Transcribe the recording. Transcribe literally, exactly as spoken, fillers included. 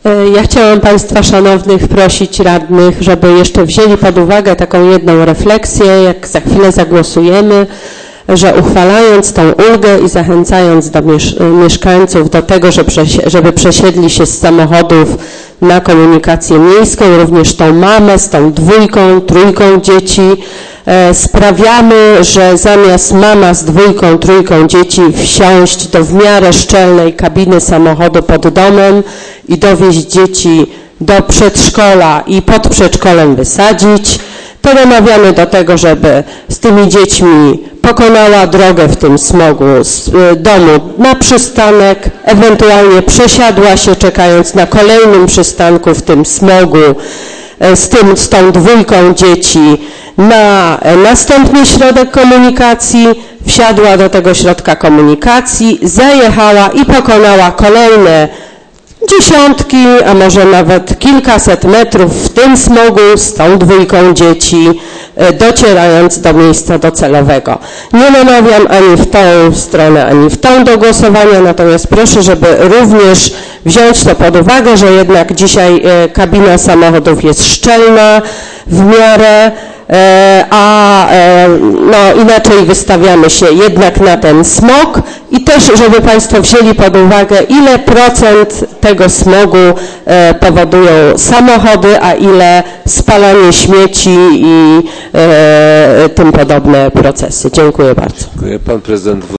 Ja chciałam Państwa szanownych prosić radnych, żeby jeszcze wzięli pod uwagę taką jedną refleksję, jak za chwilę zagłosujemy, że uchwalając tą ulgę i zachęcając do miesz mieszkańców do tego, żeby, żeby przesiedli się z samochodów na komunikację miejską, również tą mamę z tą dwójką, trójką dzieci, e, sprawiamy, że zamiast mama z dwójką, trójką dzieci wsiąść do w miarę szczelnej kabiny samochodu pod domem i dowieźć dzieci do przedszkola i pod przedszkolem wysadzić, to namawiamy do tego, żeby z tymi dziećmi pokonała drogę w tym smogu z domu na przystanek, ewentualnie przesiadła się, czekając na kolejnym przystanku w tym smogu z, tym, z tą dwójką dzieci na następny środek komunikacji, wsiadła do tego środka komunikacji, zajechała i pokonała kolejne dziesiątki, a może nawet kilkaset metrów w tym smogu z tą dwójką dzieci, docierając do miejsca docelowego. Nie namawiam ani w tą stronę, ani w tą do głosowania, natomiast proszę, żeby również wziąć to pod uwagę, że jednak dzisiaj kabina samochodów jest szczelna w miarę, a no, inaczej wystawiamy się jednak na ten smog i też, żeby Państwo wzięli pod uwagę, ile procent tego smogu powodują samochody, a ile spalanie śmieci i tym podobne procesy. Dziękuję bardzo. Dziękuję. Pan prezydent